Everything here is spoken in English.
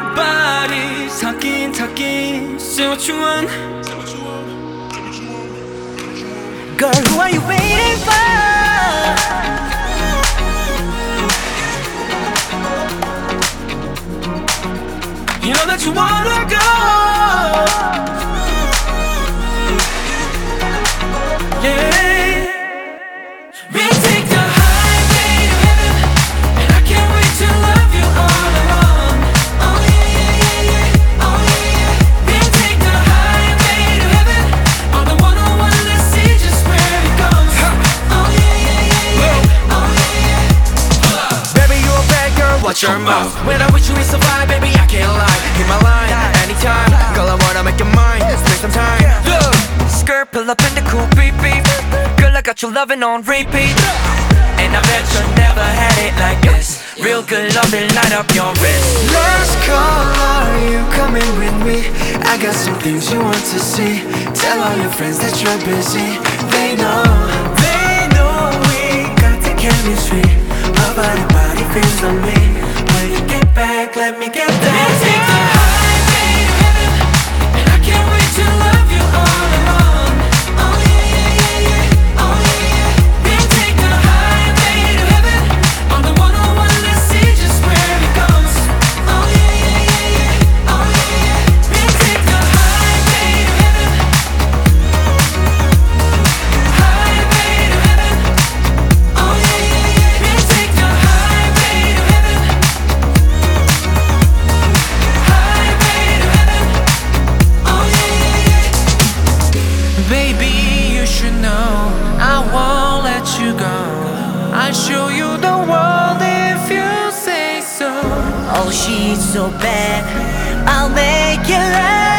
body talking, talking. Say what you want. Girl, who are you waiting for? You know that you wanna go. Yeah. We'll take the highway to heaven, and I can't wait to love you all along. Oh yeah, yeah, yeah, yeah. Oh yeah, yeah. We'll take the highway to heaven on the 101. Let's see just where it goes. Oh yeah, yeah, yeah, yeah. Oh yeah, yeah. Baby, you a bad girl, watch your mouth. When I'm with you, it's a vibe, baby, I can't lie. Hit my line, anytime. Girl, I wanna make your mind, spend some time. Look, skirt, pull up in the coupe, beep, beep. Girl, I got you loving on repeat. And I bet you never had it like this. Real good loving, light up your wrist. Last call, are you coming with me? I got some things you want to see. Tell all your friends that you're busy. They know we got the chemistry. Our body feels on me. When you get back, let me get back. We'll take the highway to heaven, and I can't wait to love you all along. Oh yeah, yeah, yeah, yeah. Oh yeah, yeah. We'll take the highway to heaven on the 101. Let's see just where it goes. Oh yeah, yeah, yeah, yeah. Oh yeah, yeah. We'll take the highway to heaven. Highway to heaven. Oh yeah, yeah, yeah. We'll take the highway to heaven. Highway to heaven. Oh yeah, yeah, yeah. Baby, you should know I won't let you go. I'll show you the world if you say so. Oh, she's so bad, I'll make you laugh.